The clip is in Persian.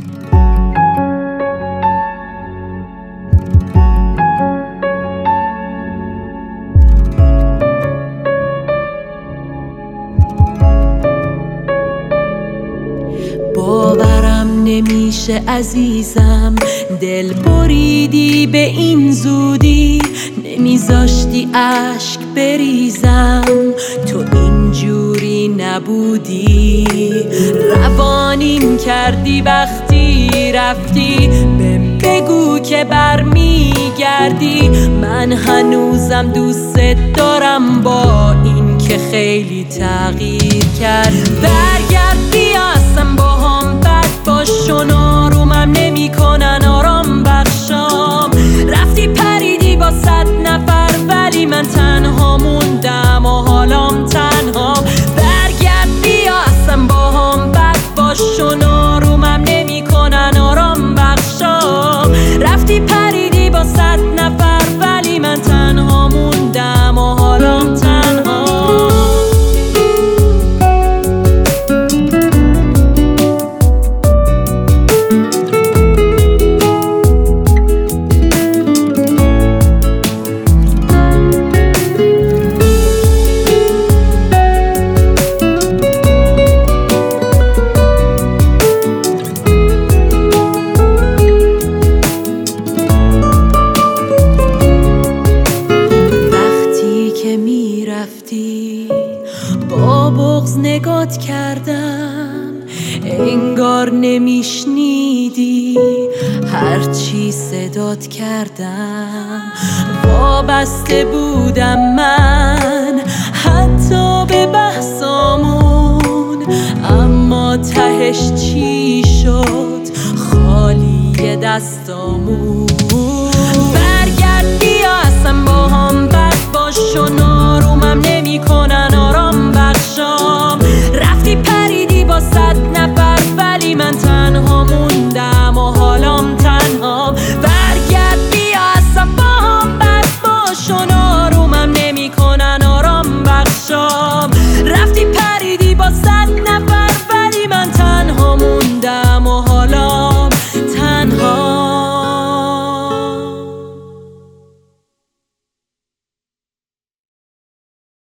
باورم نمیشه عزیزم، دل بریدی به این زودی، نمیذاشتی اشک بریزم، تو اینجوری نبودی، روانیم کردی وقتی رفتی، بهم بگو که برمیگردی، من هنوزم دوست دارم با این که خیلی تغییر کرد. برگرد بیا اصلا با هم بد باش و آرومم نمی کنن آرام بخشام، رفتی پریدی با 100 نفر ولی من تنها موندم و حالام تنها. برگرد بیا اصلا با هم بد باش و آرومم نمی کنن آرام بخشام، رفتی پریدی با 100 نفر ولی من تنها موندم و حالام تنها. با بغض نگات کردم، انگار نمیشنیدی هرچی صدات کردم، وابسته بودم من حتی به بحثامون، اما تهش چی شد؟ خالی دستامون.